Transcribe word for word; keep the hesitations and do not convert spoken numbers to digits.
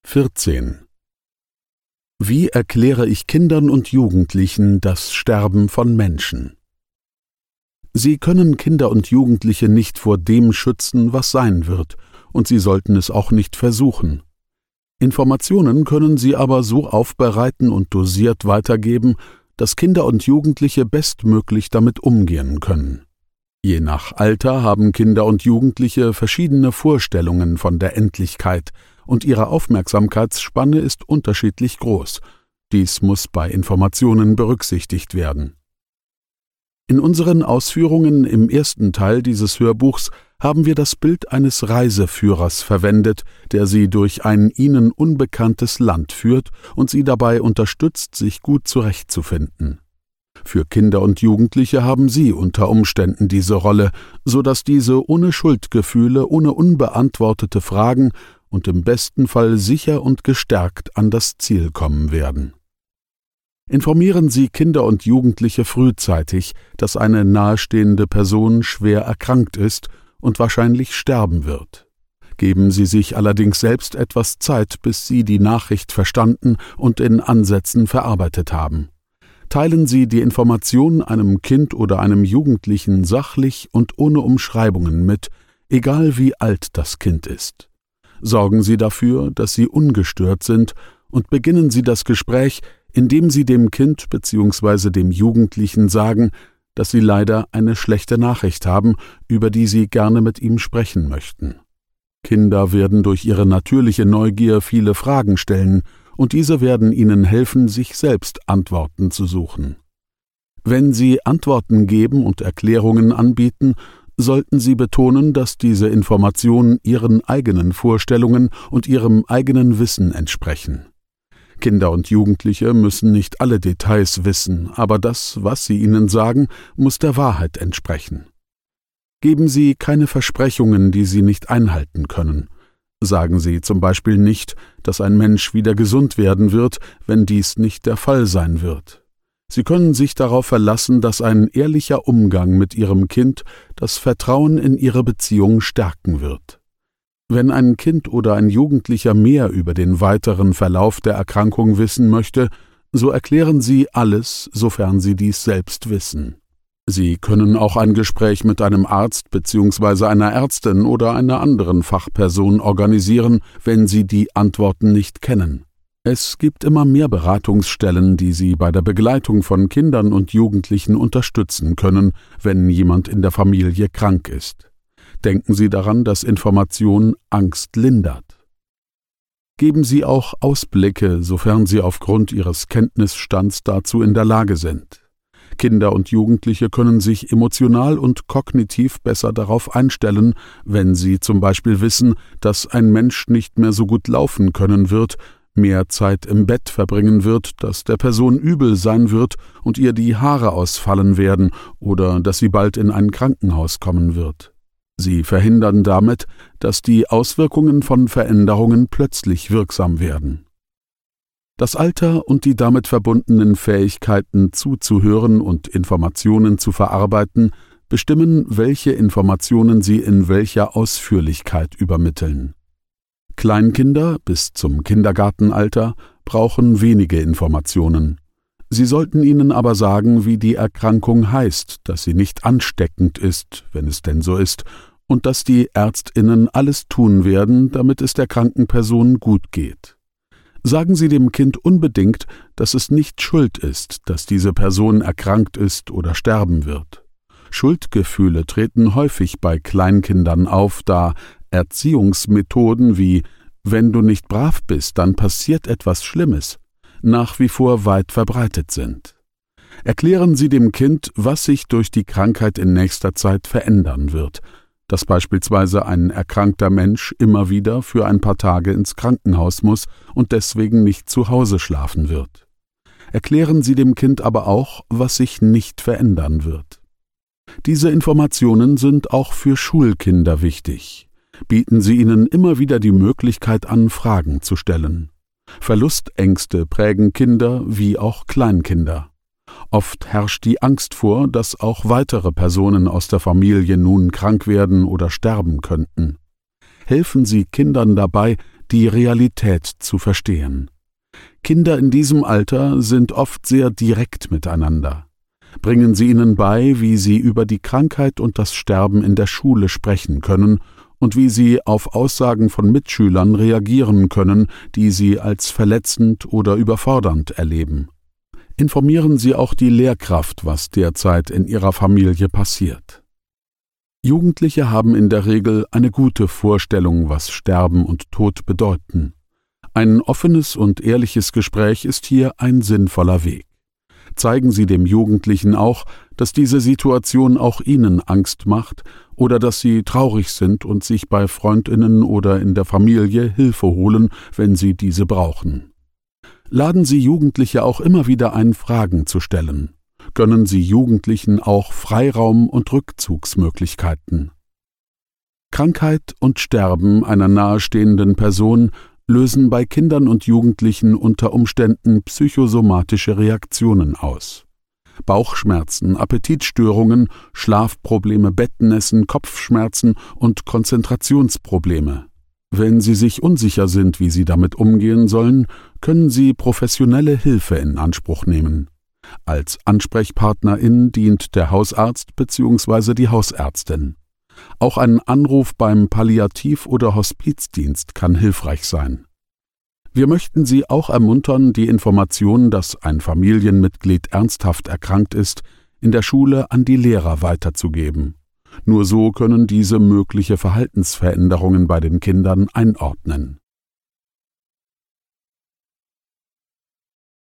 vierzehn. Wie erkläre ich Kindern und Jugendlichen das Sterben von Menschen? Sie können Kinder und Jugendliche nicht vor dem schützen, was sein wird, und sie sollten es auch nicht versuchen. Informationen können sie aber so aufbereiten und dosiert weitergeben, dass Kinder und Jugendliche bestmöglich damit umgehen können. Je nach Alter haben Kinder und Jugendliche verschiedene Vorstellungen von der Endlichkeit, und ihre Aufmerksamkeitsspanne ist unterschiedlich groß. Dies muss bei Informationen berücksichtigt werden. In unseren Ausführungen im ersten Teil dieses Hörbuchs haben wir das Bild eines Reiseführers verwendet, der sie durch ein ihnen unbekanntes Land führt und sie dabei unterstützt, sich gut zurechtzufinden. Für Kinder und Jugendliche haben sie unter Umständen diese Rolle, so dass diese ohne Schuldgefühle, ohne unbeantwortete Fragen und im besten Fall sicher und gestärkt an das Ziel kommen werden. Informieren Sie Kinder und Jugendliche frühzeitig, dass eine nahestehende Person schwer erkrankt ist und wahrscheinlich sterben wird. Geben Sie sich allerdings selbst etwas Zeit, bis Sie die Nachricht verstanden und in Ansätzen verarbeitet haben. Teilen Sie die Information einem Kind oder einem Jugendlichen sachlich und ohne Umschreibungen mit, egal wie alt das Kind ist. Sorgen Sie dafür, dass Sie ungestört sind, und beginnen Sie das Gespräch, indem Sie dem Kind bzw. dem Jugendlichen sagen, dass Sie leider eine schlechte Nachricht haben, über die Sie gerne mit ihm sprechen möchten. Kinder werden durch ihre natürliche Neugier viele Fragen stellen, und diese werden ihnen helfen, sich selbst Antworten zu suchen. Wenn Sie Antworten geben und Erklärungen anbieten, sollten Sie betonen, dass diese Informationen Ihren eigenen Vorstellungen und Ihrem eigenen Wissen entsprechen. Kinder und Jugendliche müssen nicht alle Details wissen, aber das, was sie ihnen sagen, muss der Wahrheit entsprechen. Geben Sie keine Versprechungen, die Sie nicht einhalten können. Sagen Sie zum Beispiel nicht, dass ein Mensch wieder gesund werden wird, wenn dies nicht der Fall sein wird. Sie können sich darauf verlassen, dass ein ehrlicher Umgang mit Ihrem Kind das Vertrauen in Ihre Beziehung stärken wird. Wenn ein Kind oder ein Jugendlicher mehr über den weiteren Verlauf der Erkrankung wissen möchte, so erklären Sie alles, sofern Sie dies selbst wissen. Sie können auch ein Gespräch mit einem Arzt bzw. einer Ärztin oder einer anderen Fachperson organisieren, wenn Sie die Antworten nicht kennen. Es gibt immer mehr Beratungsstellen, die Sie bei der Begleitung von Kindern und Jugendlichen unterstützen können, wenn jemand in der Familie krank ist. Denken Sie daran, dass Information Angst lindert. Geben Sie auch Ausblicke, sofern Sie aufgrund Ihres Kenntnisstands dazu in der Lage sind. Kinder und Jugendliche können sich emotional und kognitiv besser darauf einstellen, wenn sie zum Beispiel wissen, dass ein Mensch nicht mehr so gut laufen können wird, mehr Zeit im Bett verbringen wird, dass der Person übel sein wird und ihr die Haare ausfallen werden oder dass sie bald in ein Krankenhaus kommen wird. Sie verhindern damit, dass die Auswirkungen von Veränderungen plötzlich wirksam werden. Das Alter und die damit verbundenen Fähigkeiten zuzuhören und Informationen zu verarbeiten, bestimmen, welche Informationen Sie in welcher Ausführlichkeit übermitteln. Kleinkinder bis zum Kindergartenalter brauchen wenige Informationen. Sie sollten ihnen aber sagen, wie die Erkrankung heißt, dass sie nicht ansteckend ist, wenn es denn so ist, und dass die ÄrztInnen alles tun werden, damit es der kranken Person gut geht. Sagen Sie dem Kind unbedingt, dass es nicht schuld ist, dass diese Person erkrankt ist oder sterben wird. Schuldgefühle treten häufig bei Kleinkindern auf, da Erziehungsmethoden wie »wenn du nicht brav bist, dann passiert etwas Schlimmes« nach wie vor weit verbreitet sind. Erklären Sie dem Kind, was sich durch die Krankheit in nächster Zeit verändern wird, dass beispielsweise ein erkrankter Mensch immer wieder für ein paar Tage ins Krankenhaus muss und deswegen nicht zu Hause schlafen wird. Erklären Sie dem Kind aber auch, was sich nicht verändern wird. Diese Informationen sind auch für Schulkinder wichtig. Bieten Sie ihnen immer wieder die Möglichkeit an, Fragen zu stellen. Verlustängste prägen Kinder wie auch Kleinkinder. Oft herrscht die Angst vor, dass auch weitere Personen aus der Familie nun krank werden oder sterben könnten. helfen Sie Kindern dabei, die Realität zu verstehen. Kinder in diesem Alter sind oft sehr direkt miteinander. Bringen Sie ihnen bei, wie sie über die Krankheit und das Sterben in der Schule sprechen können und wie sie auf Aussagen von Mitschülern reagieren können, die sie als verletzend oder überfordernd erleben. Informieren Sie auch die Lehrkraft, was derzeit in ihrer Familie passiert. Jugendliche haben in der Regel eine gute Vorstellung, was Sterben und Tod bedeuten. Ein offenes und ehrliches Gespräch ist hier ein sinnvoller Weg. Zeigen Sie dem Jugendlichen auch, dass diese Situation auch Ihnen Angst macht oder dass Sie traurig sind und sich bei Freundinnen oder in der Familie Hilfe holen, wenn Sie diese brauchen. Laden Sie Jugendliche auch immer wieder ein, Fragen zu stellen. Gönnen Sie Jugendlichen auch Freiraum und Rückzugsmöglichkeiten. Krankheit und Sterben einer nahestehenden Person lösen bei Kindern und Jugendlichen unter Umständen psychosomatische Reaktionen aus. Bauchschmerzen, Appetitstörungen, Schlafprobleme, Bettnässen, Kopfschmerzen und Konzentrationsprobleme. Wenn Sie sich unsicher sind, wie Sie damit umgehen sollen, können Sie professionelle Hilfe in Anspruch nehmen. Als Ansprechpartnerin dient der Hausarzt bzw. die Hausärztin. Auch ein Anruf beim Palliativ- oder Hospizdienst kann hilfreich sein. Wir möchten Sie auch ermuntern, die Information, dass ein Familienmitglied ernsthaft erkrankt ist, in der Schule an die Lehrer weiterzugeben. Nur so können diese mögliche Verhaltensveränderungen bei den Kindern einordnen.